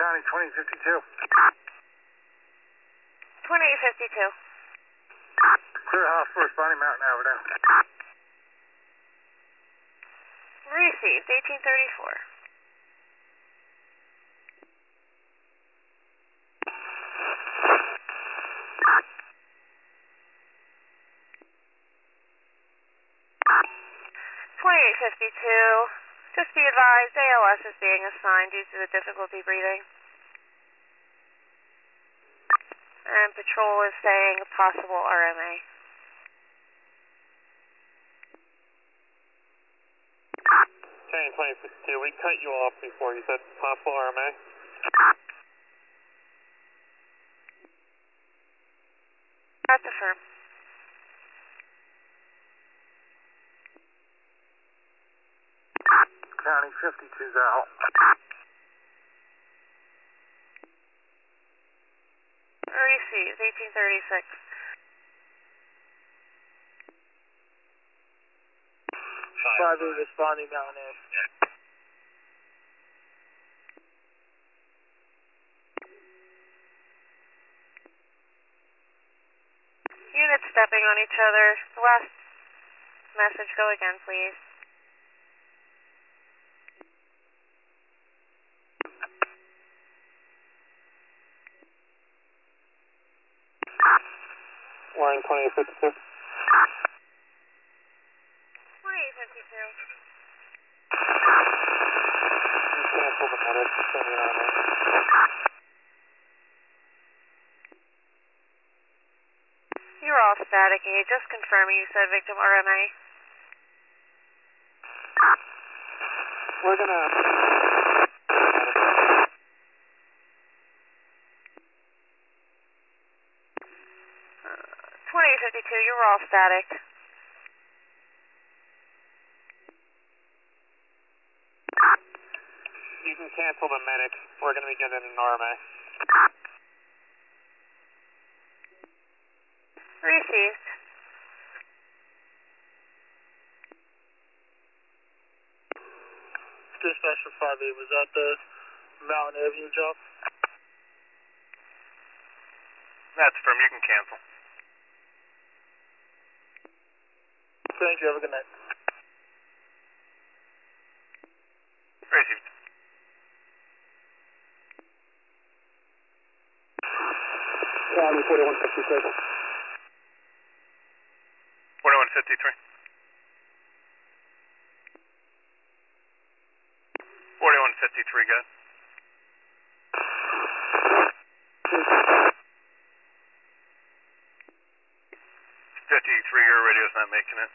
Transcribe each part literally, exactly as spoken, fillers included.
County twenty fifty-two. twenty-eight fifty-two. Clear house for responding Mountain Avenue. Received, eighteen thirty-four. twenty-eight fifty-two. Just be advised, A L S is being assigned due to the difficulty breathing. And patrol is saying a possible R M A. County twenty fifty-two, we cut you off before you said possible R M A. That's affirmed. County fifty-two's out. Received, eighteen thirty-six. five eight responding Mountain Ave. Units stepping on each other. The last message, go again, please. Line twenty-eight fifty-two. twenty-eight fifty-two. Cancel the medic, send me an R M A. You're all static, A. Just confirming you said victim R M A. We're gonna... twenty-eight fifty-two, you were all static. You can cancel the medic. We're gonna be getting an R M A. Received. Dispatch for five eight, was that the Mountain Avenue job? That's from, you can cancel. Thank you, have a good night. Received. County forty-one fifty-three. forty-one fifty-three. forty-one fifty-three, good. fifty-three, your radio's not making it.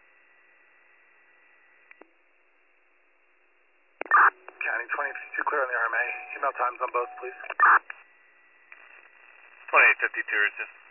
County twenty fifty-two clear on the R M A. Email times on both, please. twenty-eight fifty-two, just